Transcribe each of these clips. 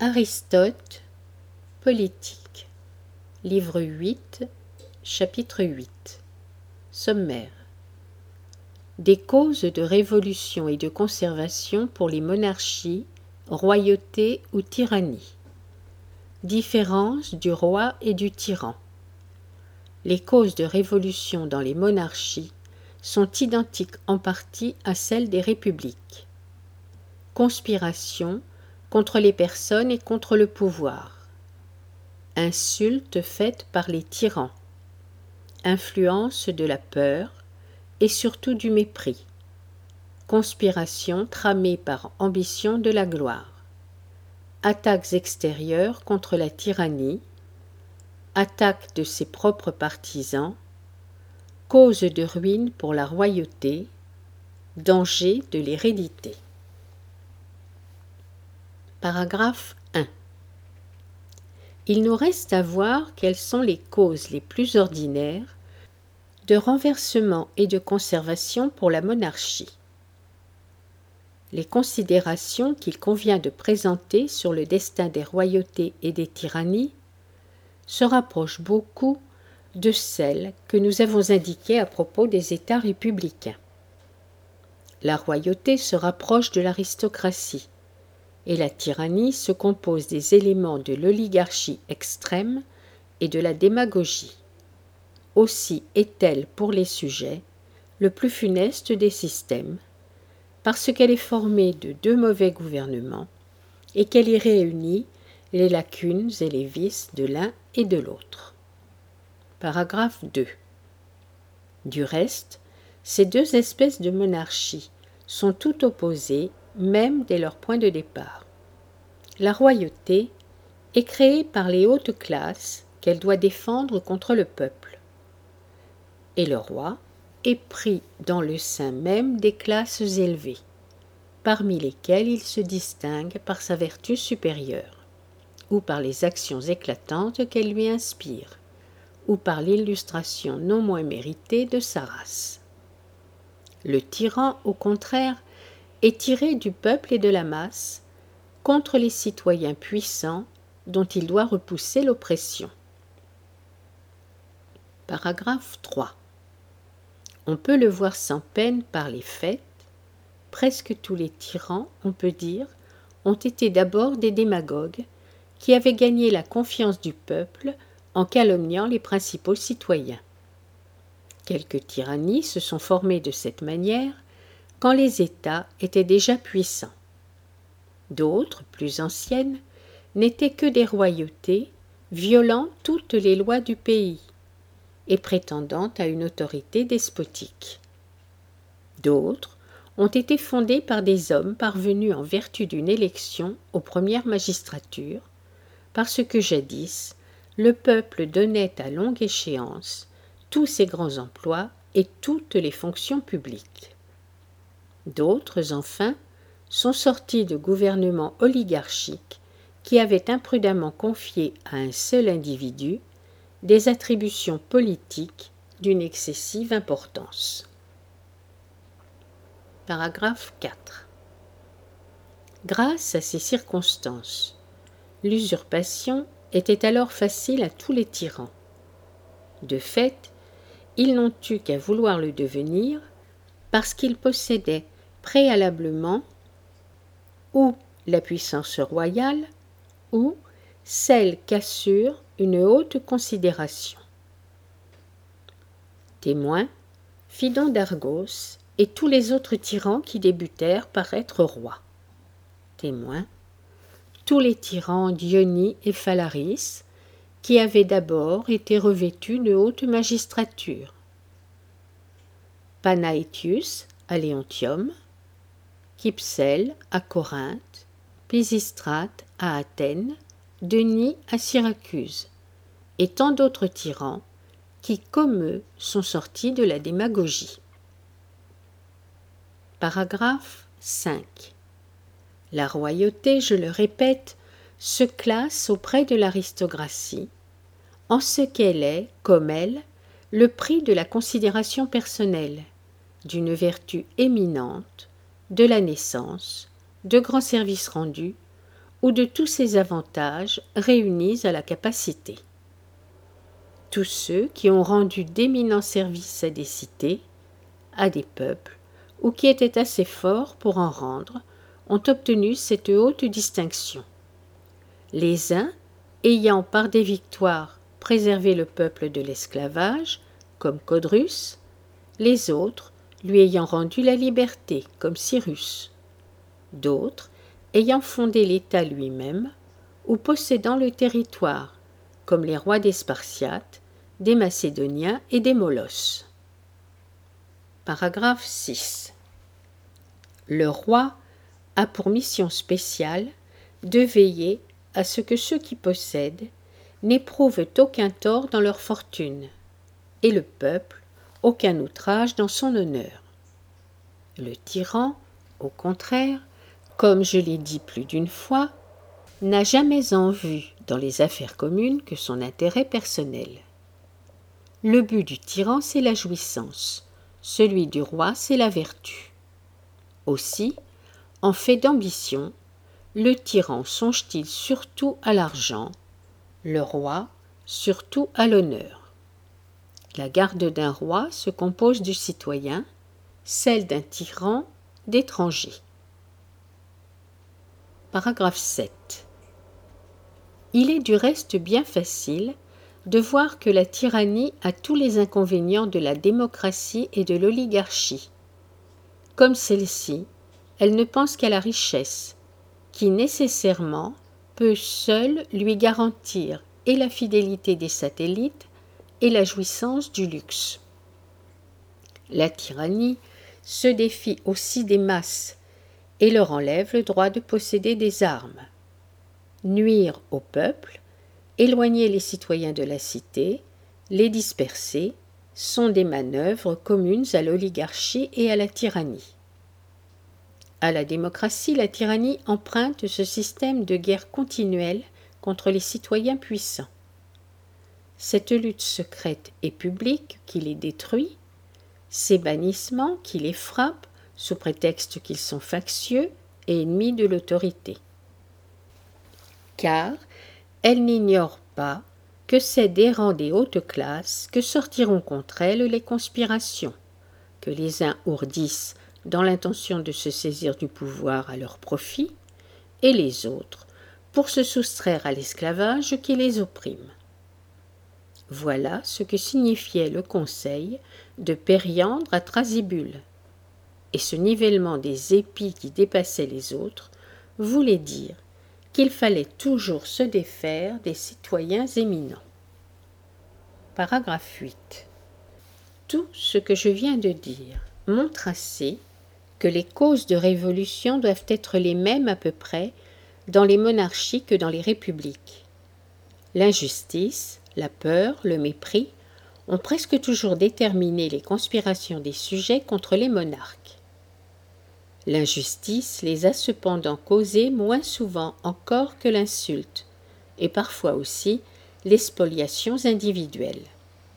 Aristote, Politique, livre 8, chapitre 8. Sommaire. Des causes de révolution et de conservation pour les monarchies, royautés ou tyrannies. Différence du roi et du tyran. Les causes de révolution dans les monarchies sont identiques en partie à celles des républiques. Conspiration contre les personnes et contre le pouvoir. Insultes faites par les tyrans. Influence de la peur et surtout du mépris. Conspiration tramée par ambition de la gloire. Attaques extérieures contre la tyrannie. Attaque de ses propres partisans. Cause de ruine pour la royauté. Danger de l'hérédité. Paragraphe 1. Il nous reste à voir quelles sont les causes les plus ordinaires de renversement et de conservation pour la monarchie. Les considérations qu'il convient de présenter sur le destin des royautés et des tyrannies se rapprochent beaucoup de celles que nous avons indiquées à propos des États républicains. La royauté se rapproche de l'aristocratie, et la tyrannie se compose des éléments de l'oligarchie extrême et de la démagogie. Aussi est-elle, pour les sujets, le plus funeste des systèmes, parce qu'elle est formée de deux mauvais gouvernements et qu'elle y réunit les lacunes et les vices de l'un et de l'autre. Paragraphe 2. Du reste, ces deux espèces de monarchie sont tout opposées même dès leur point de départ. La royauté est créée par les hautes classes qu'elle doit défendre contre le peuple. Et le roi est pris dans le sein même des classes élevées, parmi lesquelles il se distingue par sa vertu supérieure, ou par les actions éclatantes qu'elle lui inspire, ou par l'illustration non moins méritée de sa race. Le tyran, au contraire, est tiré du peuple et de la masse contre les citoyens puissants dont il doit repousser l'oppression. Paragraphe 3. On peut le voir sans peine par les faits. Presque tous les tyrans, on peut dire, ont été d'abord des démagogues qui avaient gagné la confiance du peuple en calomniant les principaux citoyens. Quelques tyrannies se sont formées de cette manière quand les États étaient déjà puissants. D'autres, plus anciennes, n'étaient que des royautés violant toutes les lois du pays et prétendant à une autorité despotique. D'autres ont été fondées par des hommes parvenus en vertu d'une élection aux premières magistratures, parce que jadis, le peuple donnait à longue échéance tous ses grands emplois et toutes les fonctions publiques. D'autres, enfin, sont sortis de gouvernements oligarchiques qui avaient imprudemment confié à un seul individu des attributions politiques d'une excessive importance. Paragraphe 4. Grâce à ces circonstances, l'usurpation était alors facile à tous les tyrans. De fait, ils n'ont eu qu'à vouloir le devenir parce qu'ils possédaient préalablement ou la puissance royale ou celle qu'assure une haute considération. Témoin, Phidon d'Argos et tous les autres tyrans qui débutèrent par être rois. Témoin, tous les tyrans d'Ionie et Phalaris qui avaient d'abord été revêtus de haute magistrature. Panaetius à Léontium, Kypsel à Corinthe, Pisistrate à Athènes, Denis à Syracuse, et tant d'autres tyrans qui, comme eux, sont sortis de la démagogie. Paragraphe 5. La royauté, je le répète, se classe auprès de l'aristocratie, en ce qu'elle est, comme elle, le prix de la considération personnelle, d'une vertu éminente, de la naissance, de grands services rendus, ou de tous ces avantages réunis à la capacité. Tous ceux qui ont rendu d'éminents services à des cités, à des peuples, ou qui étaient assez forts pour en rendre, ont obtenu cette haute distinction. Les uns, ayant par des victoires préservé le peuple de l'esclavage, comme Codrus, les autres lui ayant rendu la liberté, comme Cyrus, d'autres ayant fondé l'État lui-même, ou possédant le territoire, comme les rois des Spartiates, des Macédoniens et des Molosses. Paragraphe 6. Le roi a pour mission spéciale de veiller à ce que ceux qui possèdent n'éprouvent aucun tort dans leur fortune, et le peuple aucun outrage dans son honneur. Le tyran, au contraire, comme je l'ai dit plus d'une fois, n'a jamais en vue dans les affaires communes que son intérêt personnel. Le but du tyran, c'est la jouissance, celui du roi, c'est la vertu. Aussi, en fait d'ambition, le tyran songe-t-il surtout à l'argent, le roi surtout à l'honneur. La garde d'un roi se compose du citoyen, celle d'un tyran d'étranger. Paragraphe 7. Il est du reste bien facile de voir que la tyrannie a tous les inconvénients de la démocratie et de l'oligarchie. Comme celle-ci, elle ne pense qu'à la richesse, qui nécessairement peut seule lui garantir et la fidélité des satellites et la jouissance du luxe. La tyrannie se défie aussi des masses et leur enlève le droit de posséder des armes. Nuire au peuple, éloigner les citoyens de la cité, les disperser, sont des manœuvres communes à l'oligarchie et à la tyrannie. À la démocratie, la tyrannie emprunte ce système de guerre continuelle contre les citoyens puissants. Cette lutte secrète et publique qui les détruit, ces bannissements qui les frappent sous prétexte qu'ils sont factieux et ennemis de l'autorité. Car elle n'ignore pas que c'est des rangs des hautes classes que sortiront contre elle les conspirations, que les uns ourdissent dans l'intention de se saisir du pouvoir à leur profit, et les autres pour se soustraire à l'esclavage qui les opprime. Voilà ce que signifiait le conseil de Periandre à Thrasybule, et ce nivellement des épis qui dépassaient les autres voulait dire qu'il fallait toujours se défaire des citoyens éminents. Paragraphe 8. Tout ce que je viens de dire montre assez que les causes de révolution doivent être les mêmes à peu près dans les monarchies que dans les républiques. L'injustice, la peur, le mépris ont presque toujours déterminé les conspirations des sujets contre les monarques. L'injustice les a cependant causées moins souvent encore que l'insulte, et parfois aussi les spoliations individuelles.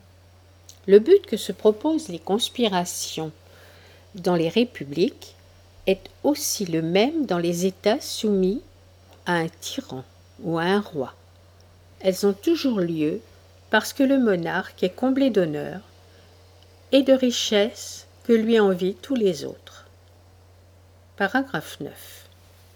Le but que se proposent les conspirations dans les républiques est aussi le même dans les États soumis à un tyran ou à un roi. Elles ont toujours lieu parce que le monarque est comblé d'honneur et de richesses que lui envient tous les autres. Paragraphe 9.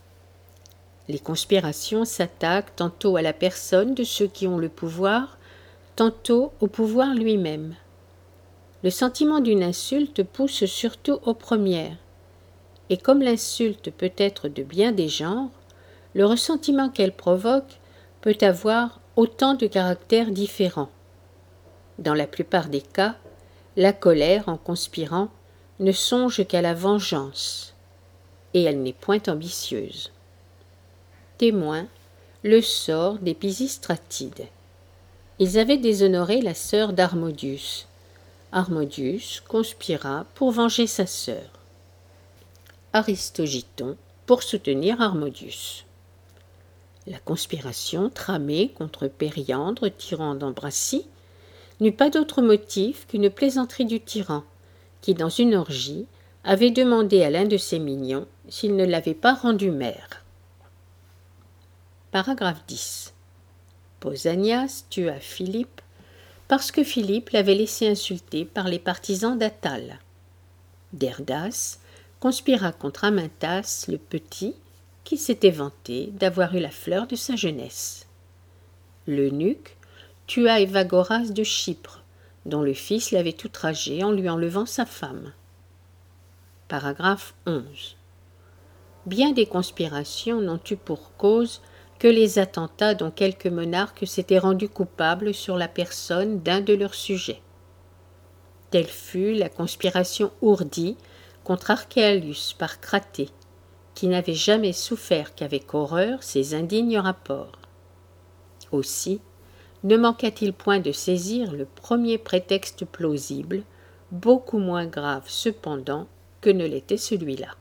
Les conspirations s'attaquent tantôt à la personne de ceux qui ont le pouvoir, tantôt au pouvoir lui-même. Le sentiment d'une insulte pousse surtout aux premières, et comme l'insulte peut être de bien des genres, le ressentiment qu'elle provoque peut avoir autant de caractères différents. Dans la plupart des cas, la colère, en conspirant, ne songe qu'à la vengeance, et elle n'est point ambitieuse. Témoin, le sort des Pisistratides. Ils avaient déshonoré la sœur d'Harmodius. Harmodius conspira pour venger sa sœur. Aristogiton pour soutenir Harmodius. La conspiration tramée contre Periandre, tyran d'Ambracie, n'eut pas d'autre motif qu'une plaisanterie du tyran, qui, dans une orgie, avait demandé à l'un de ses mignons s'il ne l'avait pas rendu maire. Paragraphe 10. Pausanias tua Philippe parce que Philippe l'avait laissé insulter par les partisans d'Attale. Derdas conspira contre Amyntas le petit, qui s'était vanté d'avoir eu la fleur de sa jeunesse. L'eunuque tua Évagoras de Chypre, dont le fils l'avait outragé en lui enlevant sa femme. Paragraphe 11. Bien des conspirations n'ont eu pour cause que les attentats dont quelques monarques s'étaient rendus coupables sur la personne d'un de leurs sujets. Telle fut la conspiration ourdie contre Archélaüs par Cratée, qui n'avait jamais souffert qu'avec horreur ces indignes rapports. Aussi, ne manqua-t-il point de saisir le premier prétexte plausible, beaucoup moins grave cependant que ne l'était celui-là.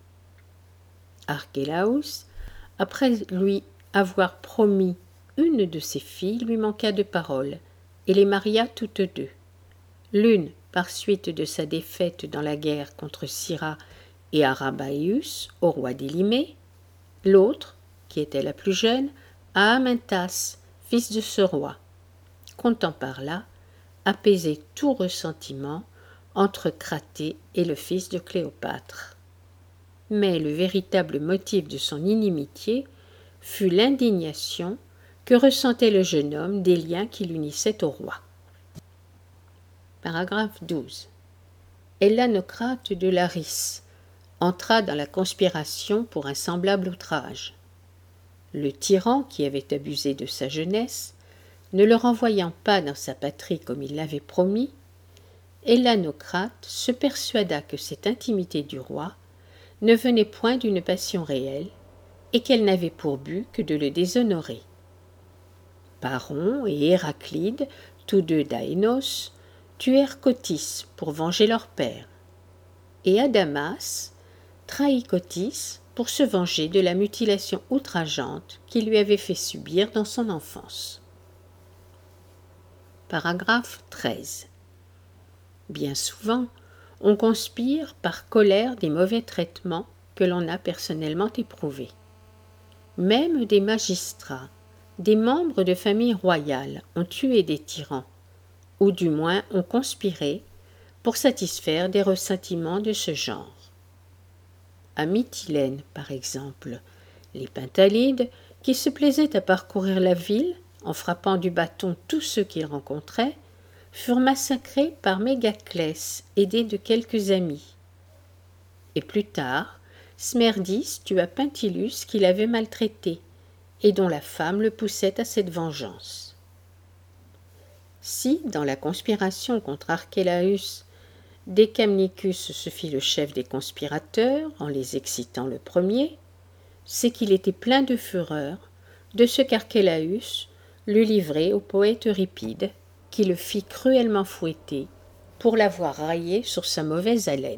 Archélaüs, après lui avoir promis une de ses filles, lui manqua de parole, et les maria toutes deux. L'une par suite de sa défaite dans la guerre contre Syra et Arrhabaeus, au roi d'Élimée, l'autre, qui était la plus jeune, à Amyntas, fils de ce roi, comptant par là apaiser tout ressentiment entre Cratée et le fils de Cléopâtre. Mais le véritable motif de son inimitié fut l'indignation que ressentait le jeune homme des liens qui l'unissaient au roi. Paragraphe 12. Ellanocrate de Larisse entra dans la conspiration pour un semblable outrage. Le tyran, qui avait abusé de sa jeunesse, ne le renvoyant pas dans sa patrie comme il l'avait promis, Ellanocrate se persuada que cette intimité du roi ne venait point d'une passion réelle et qu'elle n'avait pour but que de le déshonorer. Paron et Héraclide, tous deux d'Aénos, tuèrent Cotis pour venger leur père, et Adamas trahit Cotis pour se venger de la mutilation outrageante qu'il lui avait fait subir dans son enfance. Paragraphe 13. Bien souvent, on conspire par colère des mauvais traitements que l'on a personnellement éprouvés. Même des magistrats, des membres de familles royales ont tué des tyrans, ou du moins ont conspiré pour satisfaire des ressentiments de ce genre. À Mytilène, par exemple, les Pintalides, qui se plaisaient à parcourir la ville en frappant du bâton tous ceux qu'ils rencontraient, furent massacrés par Mégaclès, aidé de quelques amis. Et plus tard, Smerdis tua Pintilus qui l'avait maltraité, et dont la femme le poussait à cette vengeance. Si, dans la conspiration contre Archélaüs, Decamnicus se fit le chef des conspirateurs en les excitant le premier, c'est qu'il était plein de fureur de ce qu'Archélaüs l'eut livré au poète Euripide, qui le fit cruellement fouetter pour l'avoir raillé sur sa mauvaise haleine.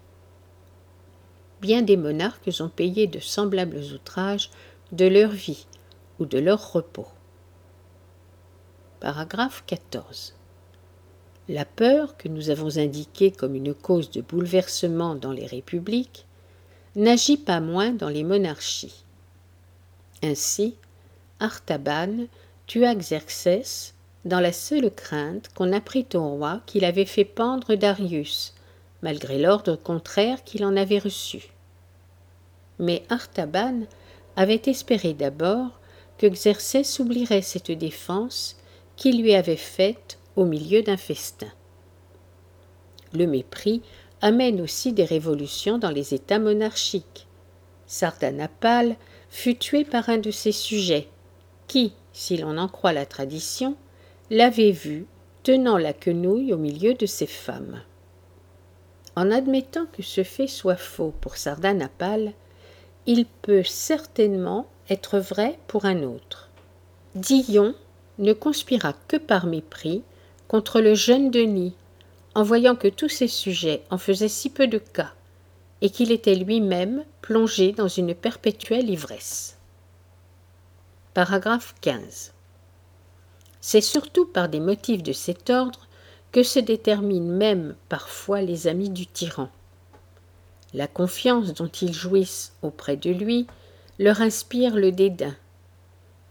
Bien des monarques ont payé de semblables outrages de leur vie ou de leur repos. Paragraphe 14. La peur que nous avons indiquée comme une cause de bouleversement dans les républiques n'agit pas moins dans les monarchies. Ainsi, Artabane tua Xerxès dans la seule crainte qu'on apprit au roi qu'il avait fait pendre Darius, malgré l'ordre contraire qu'il en avait reçu. Mais Artabane avait espéré d'abord que Xerxès oublierait cette défense qu'il lui avait faite au milieu d'un festin. Le mépris amène aussi des révolutions dans les États monarchiques. Sardanapale fut tué par un de ses sujets, qui, si l'on en croit la tradition, l'avait vu tenant la quenouille au milieu de ses femmes. En admettant que ce fait soit faux pour Sardanapale, il peut certainement être vrai pour un autre. Dion ne conspira que par mépris contre le jeune Denis, en voyant que tous ses sujets en faisaient si peu de cas, et qu'il était lui-même plongé dans une perpétuelle ivresse. Paragraphe 15. C'est surtout par des motifs de cet ordre que se déterminent même parfois les amis du tyran. La confiance dont ils jouissent auprès de lui leur inspire le dédain,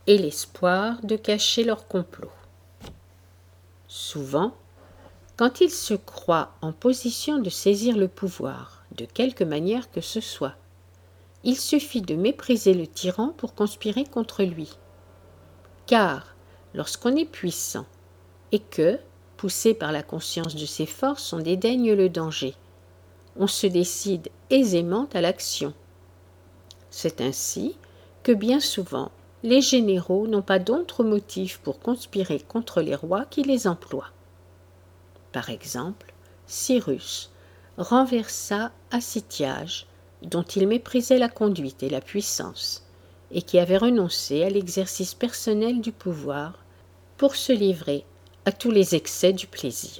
et l'espoir de cacher leur complot. Souvent, quand ils se croient en position de saisir le pouvoir, de quelque manière que ce soit, il suffit de mépriser le tyran pour conspirer contre lui. Car, lorsqu'on est puissant, et que, poussé par la conscience de ses forces, on dédaigne le danger, on se décide aisément à l'action. C'est ainsi que bien souvent, les généraux n'ont pas d'autre motif pour conspirer contre les rois qui les emploient. Par exemple, Cyrus renversa Asitiage, dont il méprisait la conduite et la puissance, et qui avait renoncé à l'exercice personnel du pouvoir pour se livrer à tous les excès du plaisir.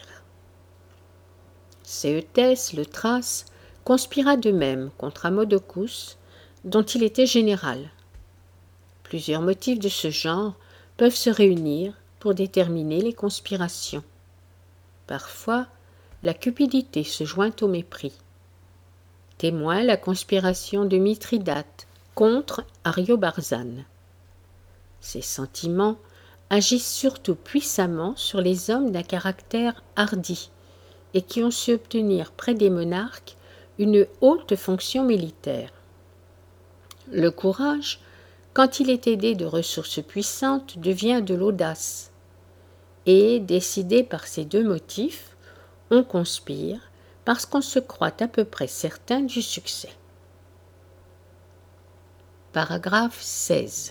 Céeutès, le Thrace, conspira de même contre Ammodocus, dont il était général. Plusieurs motifs de ce genre peuvent se réunir pour déterminer les conspirations. Parfois, la cupidité se joint au mépris. Témoin la conspiration de Mithridate contre Ariobarzane. Ces sentiments agissent surtout puissamment sur les hommes d'un caractère hardi et qui ont su obtenir près des monarques une haute fonction militaire. Le courage, quand il est aidé de ressources puissantes, devient de l'audace. Et, décidé par ces deux motifs, on conspire parce qu'on se croit à peu près certain du succès. Paragraphe 16.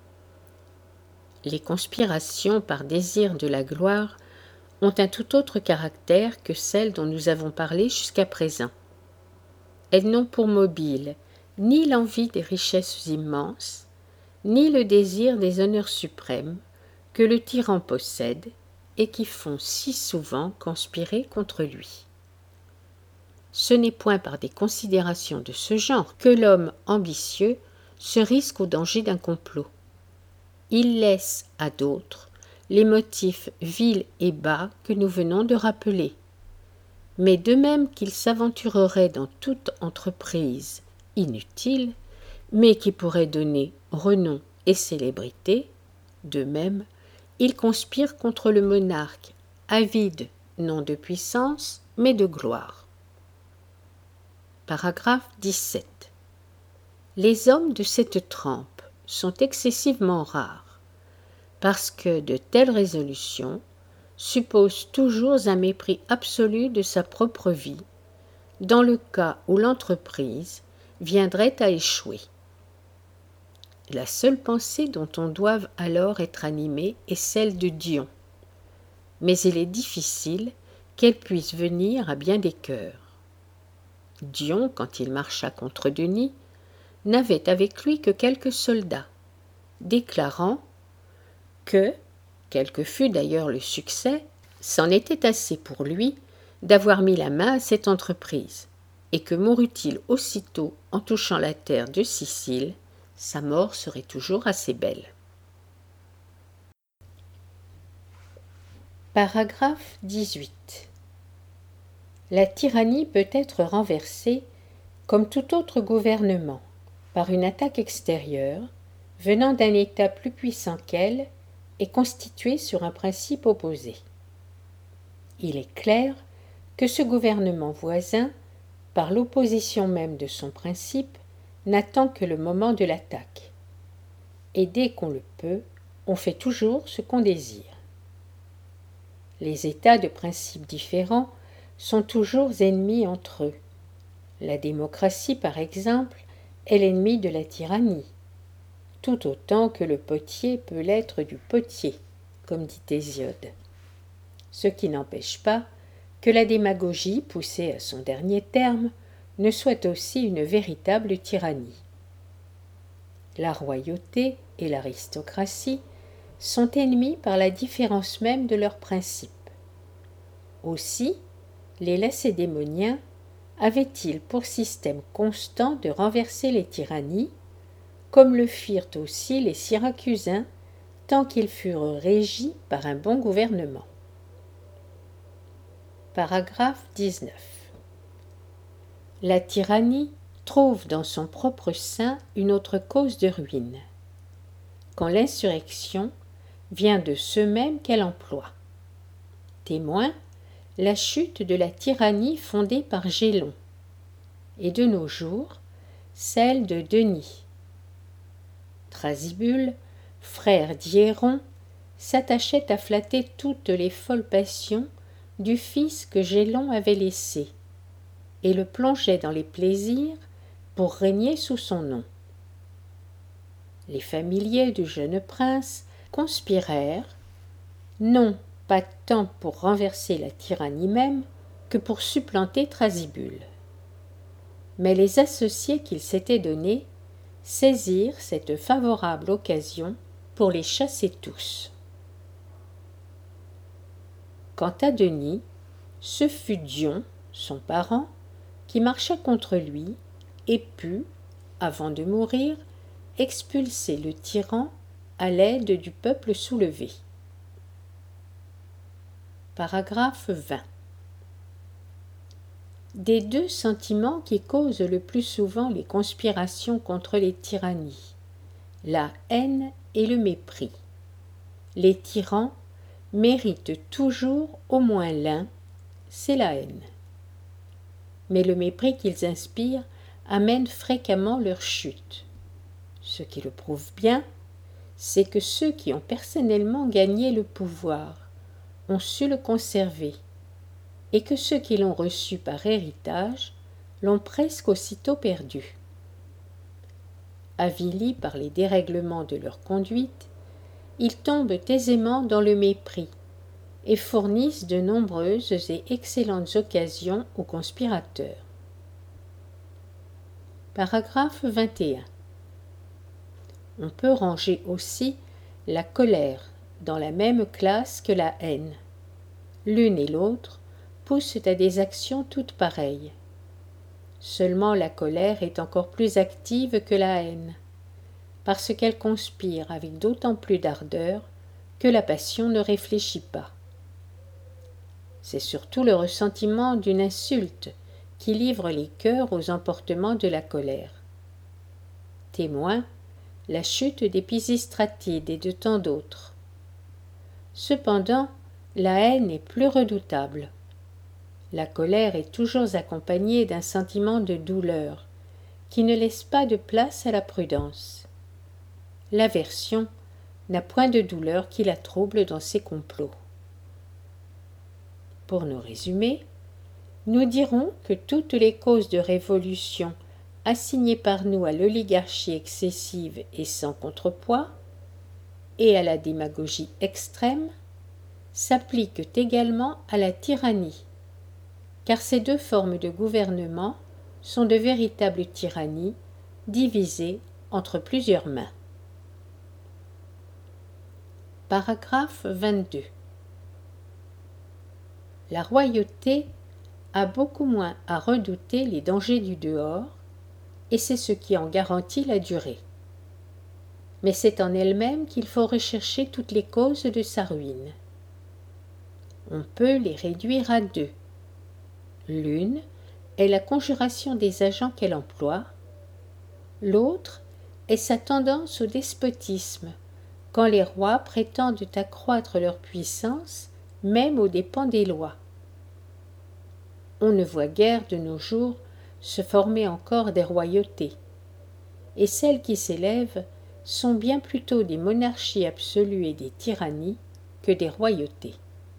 Les conspirations par désir de la gloire ont un tout autre caractère que celles dont nous avons parlé jusqu'à présent. Elles n'ont pour mobile ni l'envie des richesses immenses, ni le désir des honneurs suprêmes que le tyran possède et qui font si souvent conspirer contre lui. Ce n'est point par des considérations de ce genre que l'homme ambitieux se risque au danger d'un complot. Il laisse à d'autres les motifs vils et bas que nous venons de rappeler. Mais de même qu'il s'aventurerait dans toute entreprise inutile, mais qui pourrait donner renom et célébrité, de même, il conspire contre le monarque, avide non de puissance, mais de gloire. Paragraphe 17. Les hommes de cette trempe sont excessivement rares, parce que de telles résolutions supposent toujours un mépris absolu de sa propre vie, dans le cas où l'entreprise viendrait à échouer. La seule pensée dont on doit alors être animé est celle de Dion, mais il est difficile qu'elle puisse venir à bien des cœurs. Dion, quand il marcha contre Denis, n'avait avec lui que quelques soldats, déclarant que, quel que fût d'ailleurs le succès, c'en était assez pour lui d'avoir mis la main à cette entreprise, et que mourût-il aussitôt en touchant la terre de Sicile, sa mort serait toujours assez belle. Paragraphe 18. La tyrannie peut être renversée, comme tout autre gouvernement, par une attaque extérieure, venant d'un État plus puissant qu'elle et constituée sur un principe opposé. Il est clair que ce gouvernement voisin, par l'opposition même de son principe, n'attend que le moment de l'attaque. Et dès qu'on le peut, on fait toujours ce qu'on désire. Les États de principes différents sont toujours ennemis entre eux. La démocratie, par exemple, est l'ennemi de la tyrannie, tout autant que le potier peut l'être du potier, comme dit Hésiode. Ce qui n'empêche pas que la démagogie, poussée à son dernier terme, ne soit aussi une véritable tyrannie. La royauté et l'aristocratie sont ennemis par la différence même de leurs principes. Aussi, les Lacédémoniens avaient-ils pour système constant de renverser les tyrannies, comme le firent aussi les Syracusains, tant qu'ils furent régis par un bon gouvernement. Paragraphe 19. La tyrannie trouve dans son propre sein une autre cause de ruine. quand l'insurrection vient de ceux mêmes qu'elle emploie. Témoin, la chute de la tyrannie fondée par Gélon, et de nos jours, celle de Denis. Thrasybule, frère d'Hiéron, s'attachait à flatter toutes les folles passions du fils que Gélon avait laissé, et le plongeait dans les plaisirs pour régner sous son nom. Les familiers du jeune prince conspirèrent, non pas tant pour renverser la tyrannie même que pour supplanter Thrasybule. Mais les associés qu'ils s'étaient donnés saisirent cette favorable occasion pour les chasser tous. Quant à Denis, ce fut Dion, son parent, qui marcha contre lui et put, avant de mourir, expulser le tyran à l'aide du peuple soulevé. Paragraphe 20. Des deux sentiments qui causent le plus souvent les conspirations contre les tyrannies, la haine et le mépris. Les tyrans méritent toujours au moins l'un, c'est la haine. Mais le mépris qu'ils inspirent amène fréquemment leur chute. Ce qui le prouve bien, c'est que ceux qui ont personnellement gagné le pouvoir ont su le conserver, et que ceux qui l'ont reçu par héritage l'ont presque aussitôt perdu. Avilis par les dérèglements de leur conduite, ils tombent aisément dans le mépris et fournissent de nombreuses et excellentes occasions aux conspirateurs. Paragraphe 21. On peut ranger aussi la colère dans la même classe que la haine. L'une et l'autre poussent à des actions toutes pareilles. Seulement la colère est encore plus active que la haine, parce qu'elle conspire avec d'autant plus d'ardeur que la passion ne réfléchit pas. C'est surtout le ressentiment d'une insulte qui livre les cœurs aux emportements de la colère. Témoin, la chute des Pisistratides et de tant d'autres. Cependant, la haine est plus redoutable. La colère est toujours accompagnée d'un sentiment de douleur qui ne laisse pas de place à la prudence. L'aversion n'a point de douleur qui la trouble dans ses complots. Pour nous résumer, nous dirons que toutes les causes de révolution assignées par nous à l'oligarchie excessive et sans contrepoids, et à la démagogie extrême, s'appliquent également à la tyrannie, car ces deux formes de gouvernement sont de véritables tyrannies divisées entre plusieurs mains. Paragraphe 22. La royauté a beaucoup moins à redouter les dangers du dehors, et c'est ce qui en garantit la durée. Mais c'est en elle-même qu'il faut rechercher toutes les causes de sa ruine. On peut les réduire à deux. L'une est la conjuration des agents qu'elle emploie, l'autre est sa tendance au despotisme, quand les rois prétendent accroître leur puissance, même aux dépens des lois. On ne voit guère de nos jours se former encore des royautés, et celles qui s'élèvent sont bien plutôt des monarchies absolues et des tyrannies que des royautés.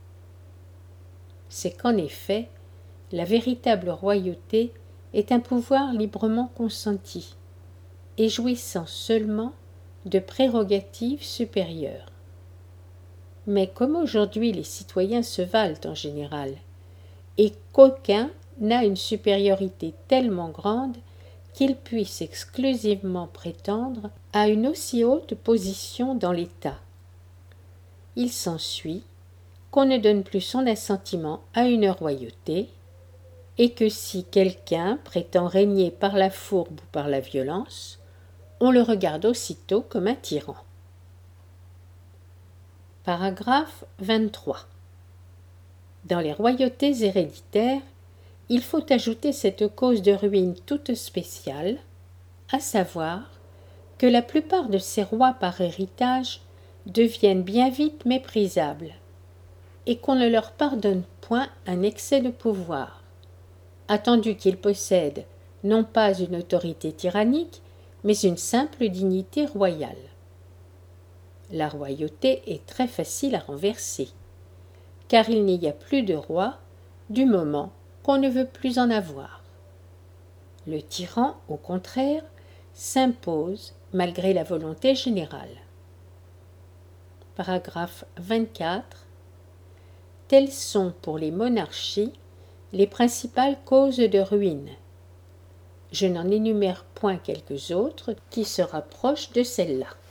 C'est qu'en effet, la véritable royauté est un pouvoir librement consenti, et jouissant seulement de prérogatives supérieures. Mais comme aujourd'hui les citoyens se valent en général, et qu'aucun n'a une supériorité tellement grande qu'il puisse exclusivement prétendre à une aussi haute position dans l'État, il s'ensuit qu'on ne donne plus son assentiment à une royauté, et que si quelqu'un prétend régner par la fourbe ou par la violence, on le regarde aussitôt comme un tyran. Paragraphe 23. Dans les royautés héréditaires, il faut ajouter cette cause de ruine toute spéciale, à savoir que la plupart de ces rois par héritage deviennent bien vite méprisables, et qu'on ne leur pardonne point un excès de pouvoir, attendu qu'ils possèdent non pas une autorité tyrannique, mais une simple dignité royale. La royauté est très facile à renverser, car il n'y a plus de roi du moment qu'on ne veut plus en avoir. Le tyran, au contraire, s'impose malgré la volonté générale. Paragraphe 24. Telles sont pour les monarchies les principales causes de ruine. Je n'en énumère point quelques autres qui se rapprochent de celles-là.